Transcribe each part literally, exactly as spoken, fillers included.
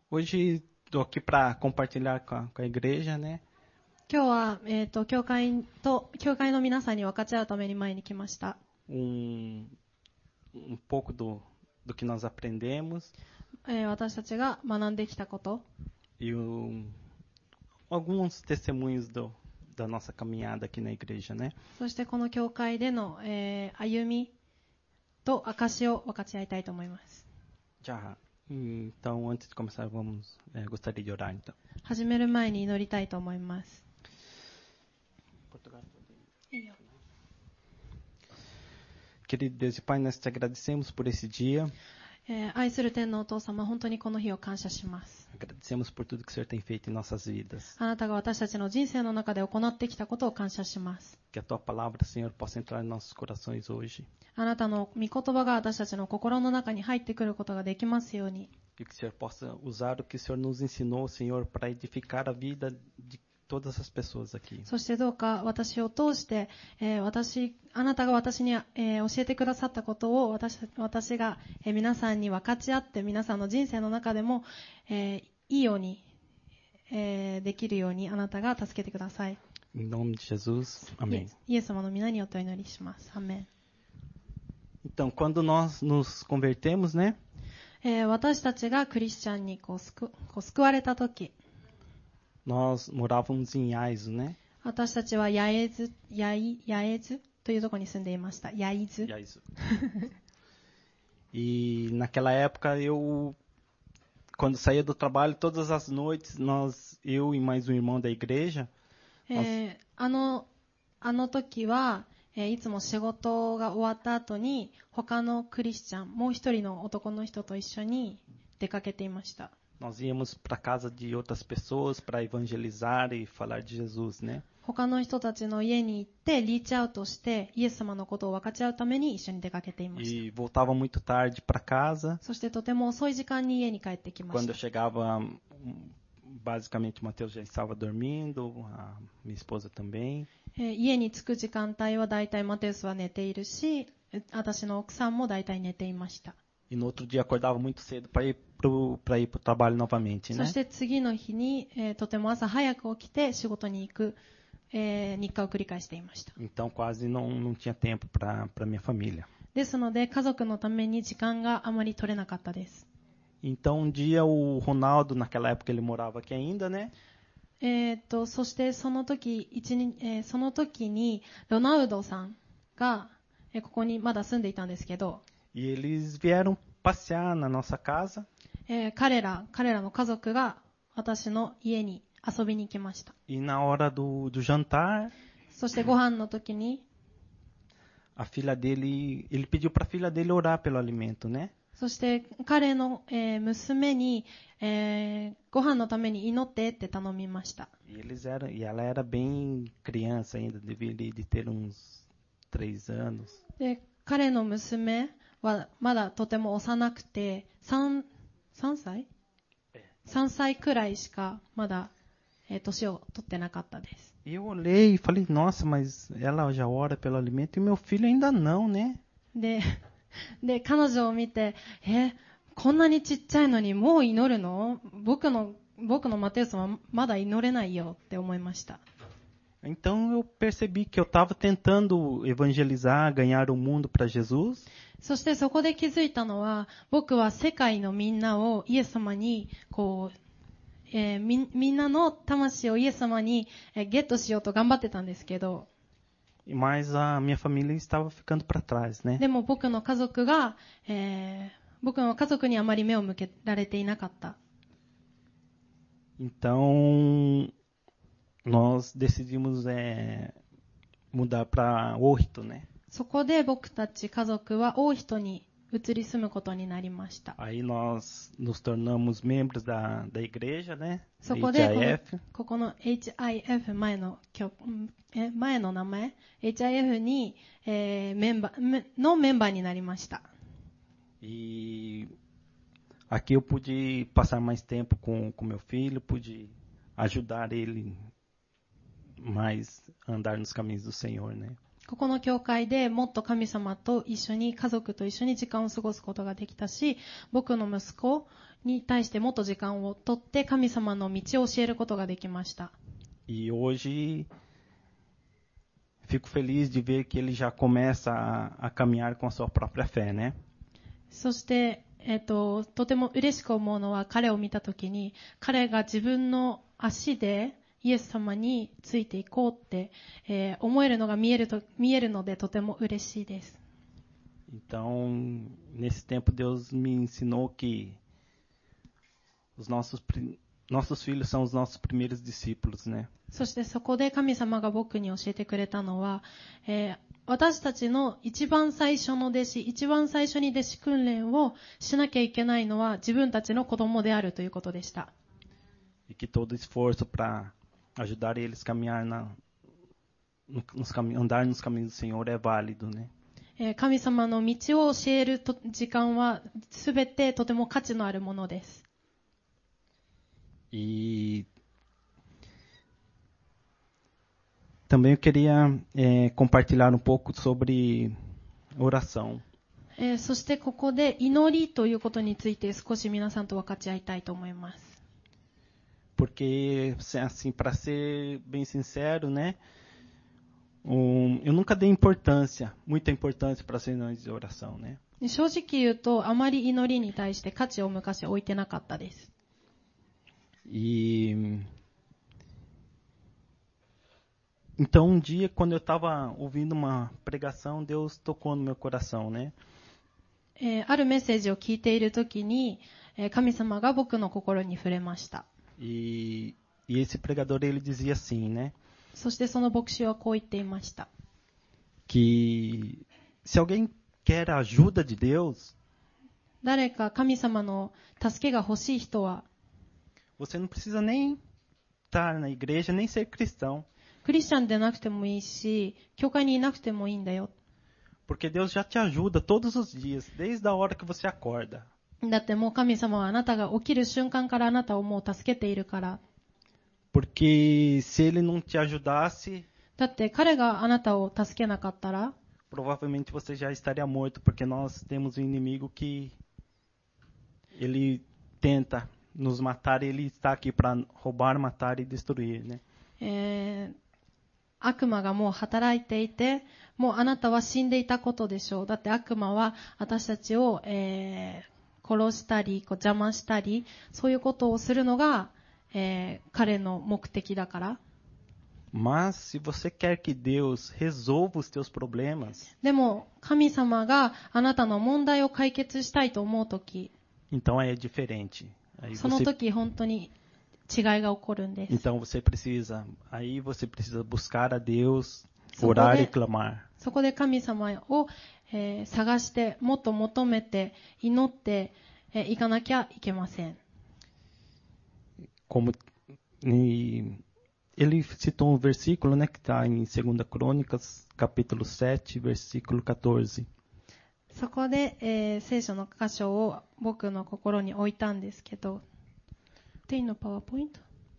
Hoje estou aqui para compartilhar com a, com a igreja, né? 今日は、えーと、教会と、教会の皆さんに分かち合うために前に来ました。 Um, um pouco do, do que nós aprendemos. えー、私たちが学んできたこと。 E um, alguns testemunhos do, da nossa caminhada aqui na igreja, né? そしてこの教会での、えー、歩みと証を分かち合いたいと思います。 Já, então, antes de começar, vamos, é, gostaria de orar, então. 始める前に祈りたいと思います。いいよ。 Querido Deus e Pai, nós te agradecemos por esse dia. えー、愛する天のお父様、本当にこの日を感謝します。 Agradecemos por tudo que o Senhor tem feito em nossas vidas. あなたが私たちの人生の中で行ってきたことを感謝します。 Que a tua palavra, Senhor, possa entrar em nossos corações hoje. あなたの御言葉が私たちの心の中に入ってくることができますように。 E que o Senhor possa usar o que o Senhor nos ensinou, Senhor, para edificar a vida de todas as pessoas aqui. そしてどうか私を通して、えー、私、あなたが私に、えー、教えてくださったことを 私, 私が、えー、皆さんに分かち合って皆さんの人生の中でも、えー、いいように、えー、できるようにあなたが助けてください。 Em nome de Jesus, amém. イエス様の皆によってお祈りします。アメン。 Então, quando nós nos convertemos, né? えー、私たちがクリスチャンにこう 救, こう救われたとき、 nós morávamos em Yaizu, né? 私たちは八重洲、八重洲というところに住んでいました。八重洲。 Yaizu. E naquela época eu, quando saía do trabalho, todas as noites, nós, eu e mais um irmão da igreja, えー、あの、あの時は、えー、いつも仕事が終わった後に他のクリスチャン、もう一人の男の人と一緒に出かけていました。 nós íamos para casa de outras pessoas para evangelizar e falar de Jesus, né? 他の人たちの家に行ってリーチアウトしてイエス様のことを分かち合うために一緒に出かけていました。 E voltava muito tarde para casa. そしてとても遅い時間に家に帰ってきまし Quando た。 eu chegava, basicamente o Mateus já estava dormindo, a minha esposa também. えー、家に着く時間帯はだいたいマテウスは寝ているし、私の奥さんもだいたい寝ていました。 E no outro dia acordava muito cedo para ir para ir para o trabalho novamente, そ né? して次の日に、えー、とても朝早く起きて仕事に行く、えー、日課を繰り返していました。 Então quase não, não tinha tempo para para minha família. ですので家族のために時間があまり取れなかったです。 Então um dia o Ronaldo, naquela época ele morava aqui ainda, né? えー、とそしてその時一日、えー、その時にロナウドさんが、えー、ここにまだ住んでいたんですけど、 E eles vieram passear na nossa casa. えー、彼ら彼らの家族が私の家に遊びに行きました。 E na hora do, do jantar, そしてご飯の時に a filha dele, ele pediu para a filha dele orar pelo alimento, né? そして彼の、えー、娘に、えー、ご飯のために祈ってって頼みました。 E eles eram, e ela era bem criança ainda, deveria de ter uns três anos. で、彼の娘はまだとても幼くて 3, 3歳 ?さんさいくらいしかまだ、えー、年を取ってなかったです。 E eu olhei e falei, nossa, mas ela já ora pelo alimento e meu filho ainda não, né? で、で彼女を見て、え、こんなにちっちゃいのにもう祈るの？僕の、僕のマテウスはまだ祈れないよって思いました。 Então eu percebi que eu estava tentando evangelizar, ganhar o mundo para Jesus. そしてそこで気づいたのは、僕は世界のみんなをイエス様にこう、えー、み, みんなの魂をイエス様に、えー、ゲットしようと頑張ってたんですけど、 Mas a minha família estava ficando para trás, né? でも僕の家族が、えー、僕の家族にあまり目を向けられていなかった。 Então nós decidimos é, mudar para Orito, né? そこで僕たち家族はオーヒトに移り住むことになりました。 Aí nós nos tornamos membros da, da igreja, né? そこで H I F. この、ここの エイチアイエフ 前の、え前の名前 エイチアイエフ に、えー、メンバーのメンバーになりました。 E aqui eu pude passar mais tempo com com meu filho, pude ajudar ele mais a andar nos caminhos do Senhor, né? ここの教会でもっと神様と一緒に、家族と一緒に時間を過ごすことができたし、僕の息子に対してもっと時間をとって神様の道を教えることができました。 E hoje fico feliz de ver que ele já começa a, a caminhar com a sua própria fé, né? そして、えっと、とても嬉しく思うのは、彼を見たときに、彼が自分の足でイエス様についていこうって、えー、思えるのが見えると、見えるのでとても嬉しいです。 Então, nesse tempo Deus me ensinou que os nossos, nossos filhos são os nossos primeiros discípulos, né? そしてそこで神様が僕に教えてくれたのは、えー、私たちの一番最初の弟子、一番最初に弟子訓練をしなきゃいけないのは自分たちの子供であるということでした。 E que todo esforço para ajudar eles a caminhar na, nos caminhos, andar nos caminhos do Senhor é válido, né? 神様の道を教える時間はすべてとても価値のあるものです。 E também eu queria é, compartilhar um pouco sobre oração. えー、そしてここで祈りということについて少し皆さんと分かち合いたいと思います。 Porque, assim, para ser bem sincero, né, um, eu nunca dei importância, muita importância para as reuniões de oração, né? 正直言うと、あまり祈りに対して価値を昔置いてなかったです。 E então um dia quando eu estava ouvindo uma pregação, Deus tocou no meu coração, né? えー、あるメッセージを聞いているときに、えー、神様が僕の心に触れました。 E, e esse pregador ele dizia assim, né? そしてその牧師はこう言っていました。 Que se alguém quer a ajuda de Deus, 誰か神様の助けが欲しい人は、 você não precisa nem estar na igreja, nem ser cristão. クリスチャンでなくてもいいし、教会にいなくてもいいんだよ。 Porque Deus já te ajuda todos os dias, desde a hora que você acorda. だってもう神様はあなたが起きる瞬間からあなたをもう助けているから。 Porque se ele não te ajudasse, だって彼があなたを助けなかったら、 provavelmente você já estaria morto, porque nós temos um inimigo que ele tenta nos matar, ele está aqui para roubar, matar e destruir, né? えー、悪魔がもう働いていて、もうあなたは死んでいたことでしょう。だって悪魔は私たちを、えー、殺したり、こう邪魔したり、そういうことをするのが、えー、彼の目的だから。 Mas se você quer que Deus resolva os teus problemas, でも神様があなたの問題を解決したいと思うとき、 então aí é diferente. Aí その você, 時本当に違いが起こるんです。 então você precisa, aí você precisa buscar a Deus, そこ orar e で、 clamar. そこで神様を、えー、探して、もっと求めて、祈って、えー、いかなきゃいけません。 Como e, ele citou um versículo, né, que está em Segunda Crônicas, capítulo sete, versículo quatorze. そこで、えー、聖書の箇所を僕の心に置いたんですけど、tem no PowerPoint?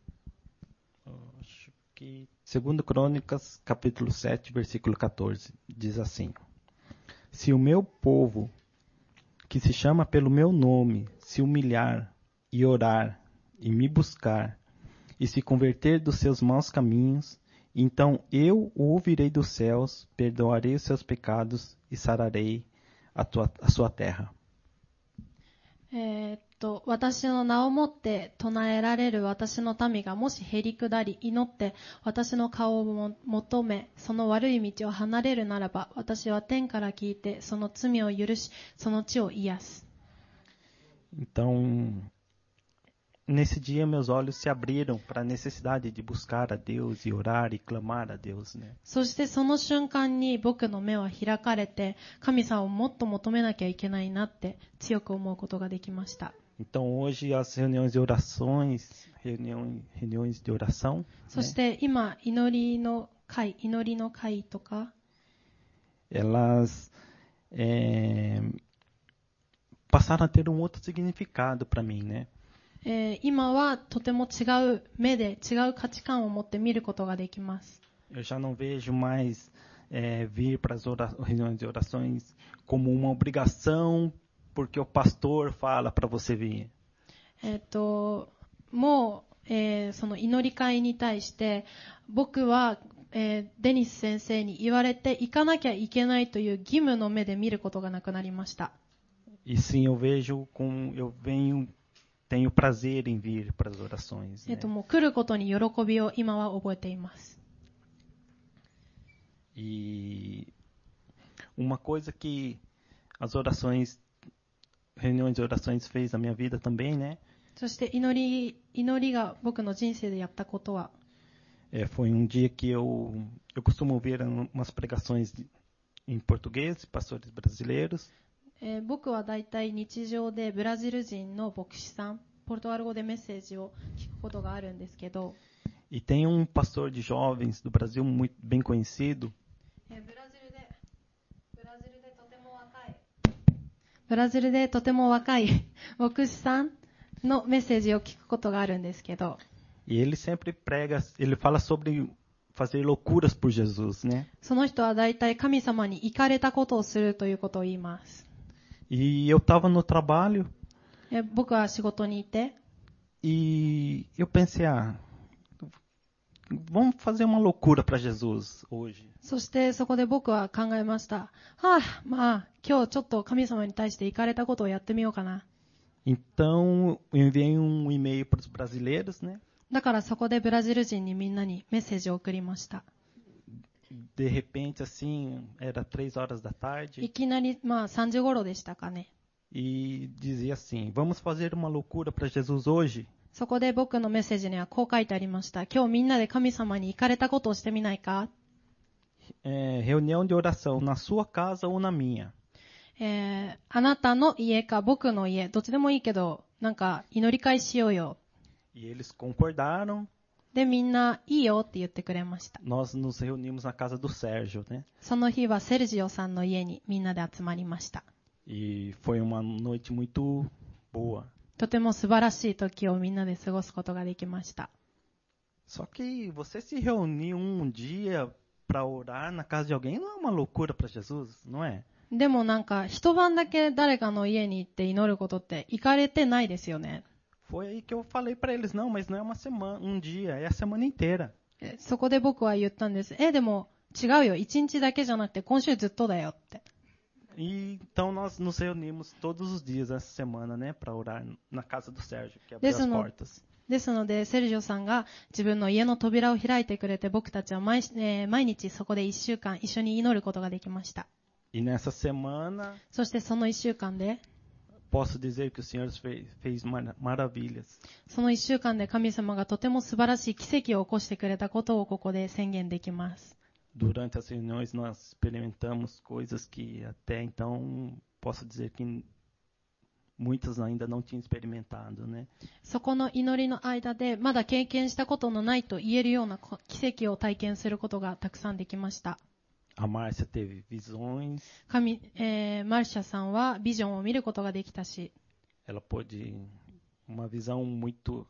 Acho que Segunda Crônicas, capítulo sete, versículo quatorze, diz assim: Se o meu povo, que se chama pelo meu nome, se humilhar e orar e me buscar e se converter dos seus maus caminhos, então eu o ouvirei dos céus, perdoarei os seus pecados e sararei a, tua, a sua terra. えーっと、私の名をもって唱えられる私の民がもしへり下り祈って私の顔をも求めその悪い道を離れるならば私は天から聞いてその罪を許しその地を癒す。 Então, nesse dia meus olhos se abriram para a necessidade de buscar a Deus e orar e clamar a Deus, né? そしてその瞬間に僕の目は開かれて神様をもっと求めなきゃいけないなって強く思うことができました。 Então hoje as reuniões de orações, reuniões, reuniões de oração, そして今祈りの会、祈りの会とか elas é, passaram a ter um outro significado para mim, né? えー、今はとても違う目で違う価値観を持って見ることができます。 Eu já não vejo mais é, vir para as ora- reuniões de orações como uma obrigação, porque o pastor fala para você vir. えっと、もう、えーその祈り会に対して、僕は、えーデニス先生に言われて行かなきゃいけないという義務の目で見ることがなくなりました。 E sim, eu vejo com, eu venho, tenho prazer em vir para as orações. えっと、 Né? もう来ることに喜びを今は覚えています。 E uma coisa que as orações, reuniões de orações fez na minha vida também, né? そして祈り、祈りが僕の人生でやったことは、 É, foi um dia que eu, eu costumo ver umas pregações de, em português, de pastores brasileiros. えー僕はだいたい日常でブラジル人の牧師さん、ポルトガル語でメッセージを聞くことがあるんですけど、 E tem um pastor de jovens do Brasil muito bem conhecido, えーブラジルで、ブラジルでとても若い、ブラジルでとても若い牧師さんのメッセージを聞くことがあるんですけど、 e ele sempre prega, ele fala sobre fazer loucuras por Jesus, né? その人はだいたい神様に行かれたことをするということを言います。 E eu estava no trabalho えー僕は仕事にいて、 e eu pensei, ah, vamos fazer uma loucura para Jesus hoje. そしてそこで僕は考えました。はあ、まあ、今日ちょっと神様に対して行かれたことをやってみようかな。 Então, eu enviei um e-mail para os brasileiros, né? だからそこでブラジル人にみんなにメッセージを送りました。 De repente, assim, era três horas da い tarde きなり、まあさんじ頃でしたかね。 e dizia assim, vamos fazer uma loucura para Jesus hoje? そこで僕のメッセージにはこう書いてありました。今日みんなで神様に行かれたことをしてみないか、 É, reunião de oração na sua casa ou na minha. えーあなたの家か僕の家、どっちでもいいけど、なんか祈り会しようよ。 E eles concordaram. で、みんないいよって言ってくれました。 Nós nos reunimos na casa do Sérgio, né? その日はセルジオさんの家にみんなで集まりました。 E foi uma noite muito boa. とても素晴らしい時をみんなで過ごすことができました。 Só que você se reunir um dia para orar na casa de alguém não é uma loucura para Jesus, não é? でもなんか一晩だけ誰かの家に行って祈ることって行かれてないですよね。 Foi aí que eu falei para eles, não, mas não é uma semana, um dia, é a semana inteira. えそこで僕は言ったんです。え、でも違うよ。一日だけじゃなくて今週ずっとだよって。 E então nós nos reunimos todos os dias essa semana, né, para orar na casa do Sérgio, que abriu as Desse no- portas. ですので、セルジオさんが自分の家の扉を開いてくれて、僕たちは毎,、えー毎日そこで一週間一緒に祈ることができました。 E nessa semana そしてその一週間で、 posso dizer que o Senhor fez, fez mar- maravilhas. その一週間で神様がとても素晴らしい奇跡を起こしてくれたことをここで宣言できます。 Durante as reuniões nós experimentamos coisas que até então posso dizer que muitas ainda não tinham experimentado, né? そこの祈りの間で、まだ経験したことのないと言えるようなこ奇跡を体験することがたくさんできました。 A Márcia teve visões, 神、えーマルシャさんはビジョンを見ることができたし、 ela pôde uma visão muito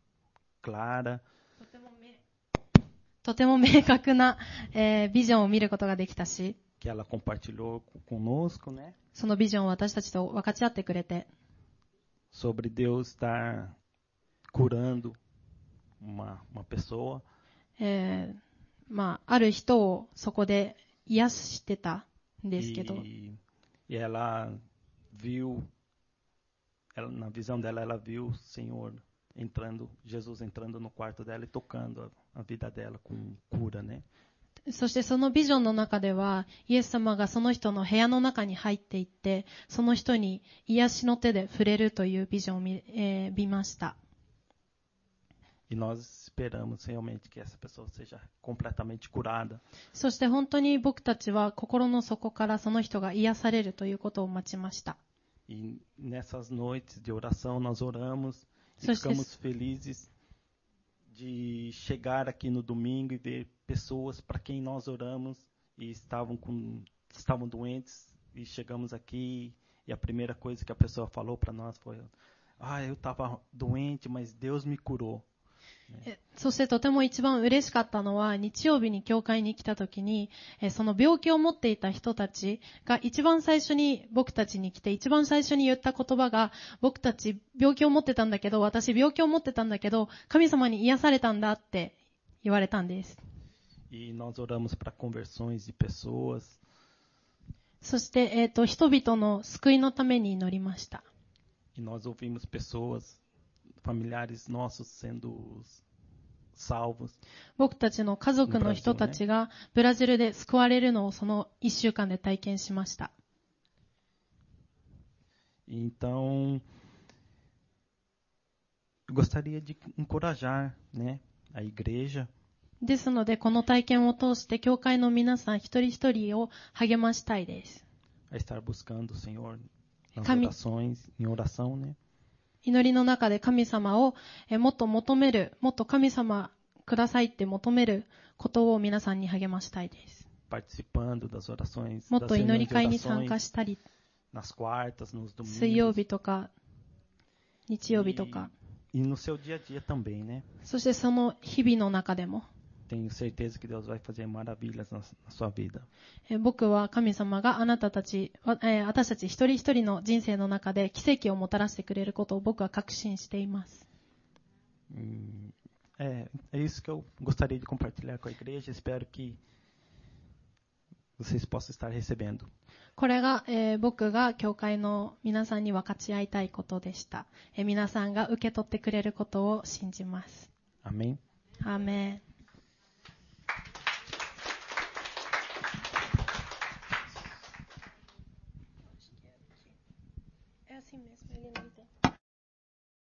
clara, とてもめとても明確な、えービジョンを見ることができたし、 que ela compartilhou conosco, né? そのビジョンを私たちと分かち合ってくれて、 Sobre Deus estar curando uma, uma pessoa. えーまあ、ある人をそこで癒してたんですけど、 E, e ela viu, ela, na visão dela, ela viu o Senhor entrando, Jesus entrando no quarto dela e tocando a, a vida dela com cura, né? そしてそのビジョンの中では、イエス様がその人の部屋の中に入っていって、その人に癒しの手で触れるというビジョンを見、えー見ました。 E nós esperamos realmente que essa pessoa seja completamente curada. そして本当に僕たちは心の底からその人が癒されるということを待ちました。 E nessas noites de oração nós oramos e So she- ficamos felizes de chegar aqui no domingo e ver pessoas para quem nós oramos e estavam com estavam doentes e chegamos aqui e a primeira coisa que a pessoa falou para nós foi: "Ah, eu estava doente, mas Deus me curou." えそしてとても一番嬉しかったのは、日曜日に教会に来た時に、えその病気を持っていた人たちが一番最初に僕たちに来て、一番最初に言った言葉が、僕たち病気を持ってたんだけど、私病気を持ってたんだけど、神様に癒されたんだって言われたんです。 E nós oramos para conversões de pessoas. そして、えっと、人々の救いのために祈りました。 E nós ouvimos pessoas, familiares nossos sendo salvos. 僕たちの家族の人たちがブラジルで救われるのをその一週間で体験しました。 Então, eu gostaria de encorajar, né, a igreja. ですので、この体験を通して教会の皆さん一人一人を励ましたいです。 A estar buscando o Senhor nas orações, em oração, né? 祈りの中で神様をえもっと求める、もっと神様くださいって求めることを皆さんに励ましたいです。 Participando das orações, もっと祈り会に参加したり、 nas quartas, nos domingos. 水曜日とか日曜日とか、 E, e no seu dia a dia também, né? そしてその日々の中でも Tenho certeza que Deus vai fazer maravilhas na, na sua vida. 僕は神様があなたたち、私たち一人一人の人生の中で奇跡をもたらしてくれることを僕は確信しています。 Hum, é, é isso que eu gostaria de compartilhar com a igreja. Espero que vocês possam estar recebendo. これが、えー、僕が教会の皆さんに分かち合いたいことでした。えー、皆さんが受け取ってくれることを信じます。 Amém? アーメン。